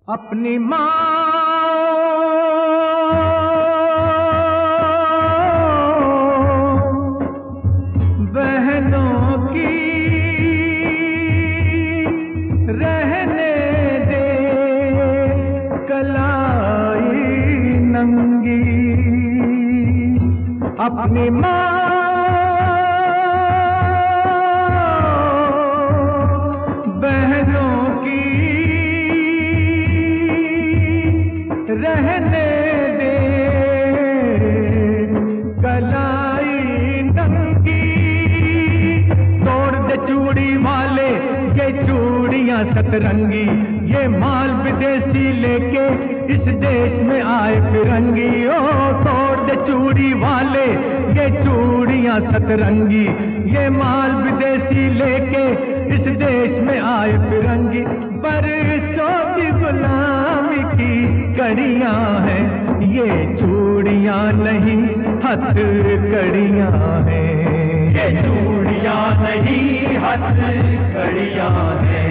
अपनी माँ बहनों की रहने दे कलाई नंगी। अपनी माँ बहनों की रहने दे कलाई नंगी। तोड़ दे चूड़ी वाले ये चूड़ियां सतरंगी, ये माल विदेशी लेके इस देश में आए फिरंगी। ओ तोड़ दे चूड़ी वाले ये चूड़ियां सतरंगी, ये माल विदेशी लेके इस देश में आए फिरंगी। बरसों की गुलामी की कड़ियां हैं ये चूड़ियां नहीं हथकड़ियां हैं। ये चूड़ियां नहीं हथकड़ियां हैं।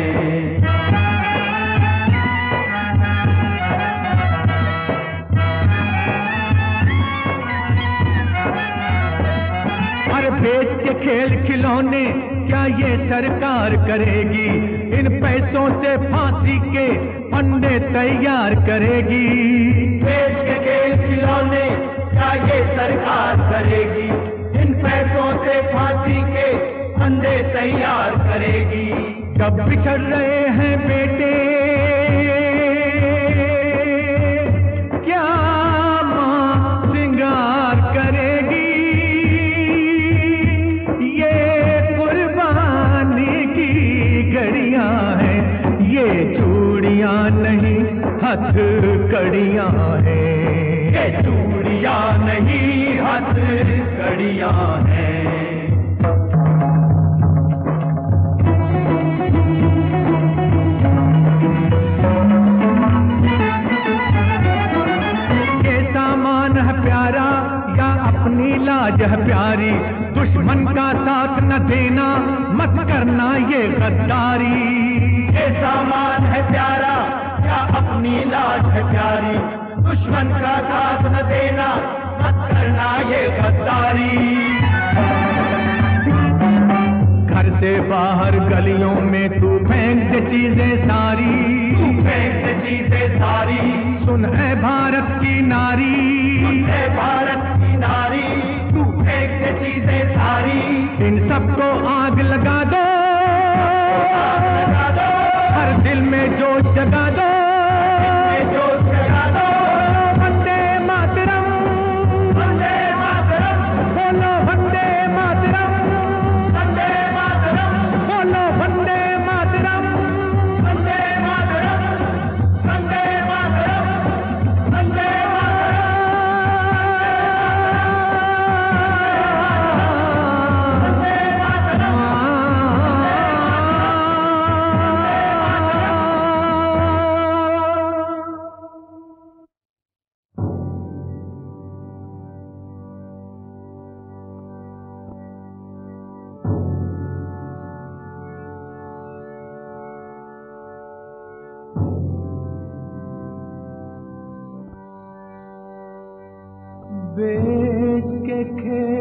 अरे बेच के खेल खिलौने क्या ये सरकार करेगी? इन पैसों से फांसी के फंडे तैयार करेगी। बेच के खेल खिलौने क्या ये सरकार करेगी? इन पैसों से फांसी के फंडे तैयार करेगी। जब बिछड़ रहे हैं बेटे क्या माँ श्रृंगार करेगी? ये कुर्बानी की घड़ियां हैं ये चूड़ियां नहीं हथकड़ियां हैं। ये चूड़ियां नहीं हथकड़ियां हैं। प्यारा या अपनी लाज है प्यारी, दुश्मन का साथ न देना मत करना ये गद्दारी। ये सामान है प्यारा या अपनी लाज है प्यारी, दुश्मन का साथ न देना मत करना ये गद्दारी। घर से बाहर गलियों में तू फेंक दे चीजें सारी, तू फेंक दे चीजें सारी। सुन है भारत की नारी, है भारत की नारी, तू फेंक दे चीजें सारी। इन सबको आग लगा दो, लगा दो। हर दिल में जोश जगा दो, जोश जगा दो। वंदे मातरम, वंदे मातरम, बोलो वंदे मातरम, वंदे मातरम, बोलो वंदे मातरम, वंदे मातरम, वंदे मातरम, वंदे बेच के खेल